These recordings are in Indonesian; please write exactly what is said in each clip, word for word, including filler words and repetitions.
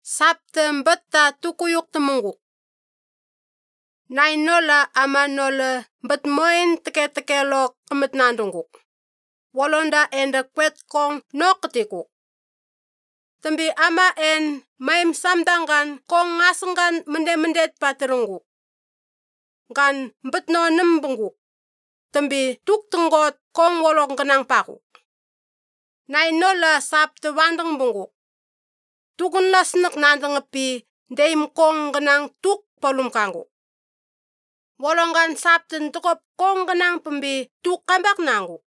Sapten betta tukuyuk temunguk. Nai nola ama nola bet moin teke teke lo kemet nandunguk. Walonda enda kwet kong no ketikuk. Tembi ama en maim samdangan kong ngasengan mende mendet paterunguk. Gan bet no nembunguk. Tembi tuk tenggot kong wolok genang pakuk. Nai nola sapte wandeng bunguk. Tukun lasnek nandeng epi deim kong genang tuk polum kanguk. Wolongan sapten tukop kong genang pembi tuk kambak nanguk.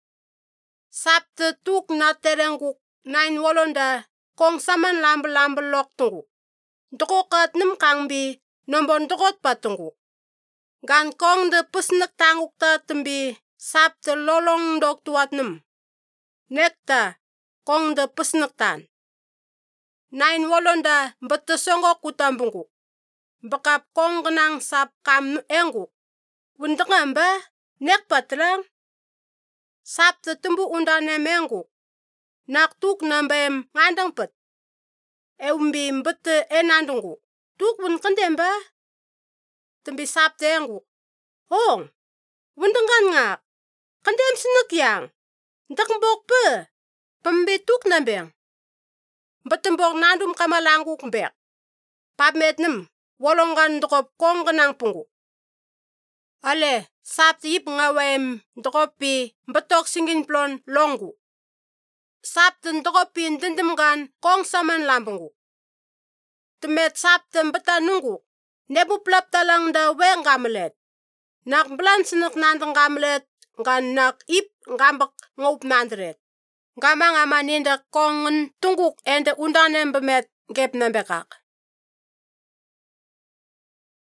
Sapte tuk na terenguk nain wolonda kong saman lambel lambel lok tunguk. Dukokat nem kangbi nombon dukot patunguk. Gan kong de pesnek tanguk ta tembi sapte lolong dok tuat nem. Nekta kong de pesnek tan. Nain wolonda bete songok utambunguk. Bekap kong genang sap kam enguk. Wundengam ba nek patlang. Sapte tembu undane menguk. Nak tuk nambem ngandang pet. Eumbi mbete enandunguk. Tuk wun kendem ba. Tembi sapte enguk. Hong, wundengan ngak. Kendem sinek yang. Ndak mbok pe. Pembi tuk nambeng. Betembok nandum kamalanguk mbek. Pamet nem. Wolongan dokop kong genang punguk. Ale, sapte yip ngawem dokopi betok singin plon longgu. Sapte dokopi ndendem gan kong saman lambunguk. Temet sapte beta nunggu. Nebu plap talang da we ngamelet. Nak belan sinek nandeng ngamelet. Gan nak ip ngambek ngaup nandret. Gamang ama ninda kongen tunguk ende undanem bemet gep nambekak.